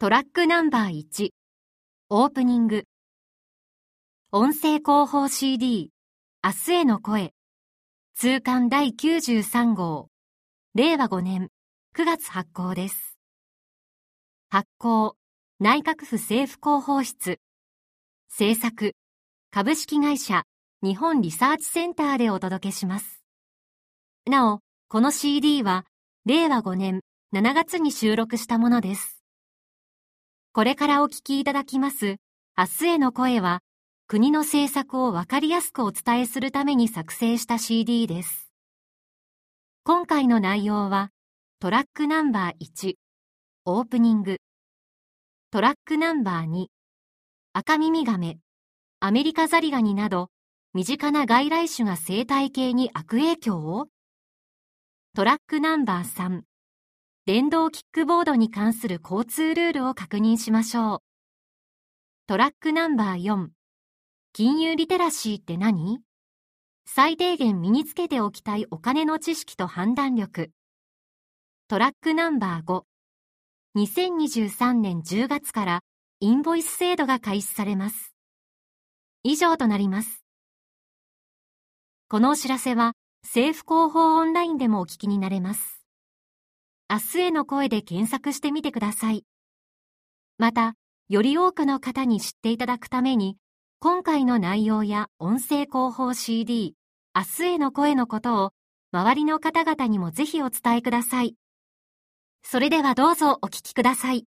トラックナンバー1、オープニング。音声広報 CD、明日への声。通刊第93号。令和5年9月発行です。発行、内閣府政府広報室。制作、株式会社日本リサーチセンターでお届けします。なお、この CD は令和5年7月に収録したものです。これからお聞きいただきます明日への声は、国の政策をわかりやすくお伝えするために作成した CD です。今回の内容は、トラックナンバー1、オープニング。トラックナンバー2、アカミミガメ、アメリカザリガニなど、身近な外来種が生態系に悪影響を？トラックナンバー3、電動キックボードに関する交通ルールを確認しましょう。トラックナンバー4、金融リテラシーって何？最低限身につけておきたいお金の知識と判断力。トラックナンバー5、2023年10月からインボイス制度が開始されます。以上となります。このお知らせは政府広報オンラインでもお聞きになれます。明日への声で検索してみてください。また、より多くの方に知っていただくために、今回の内容や音声広報 CD、明日への声のことを、周りの方々にもぜひお伝えください。それではどうぞお聞きください。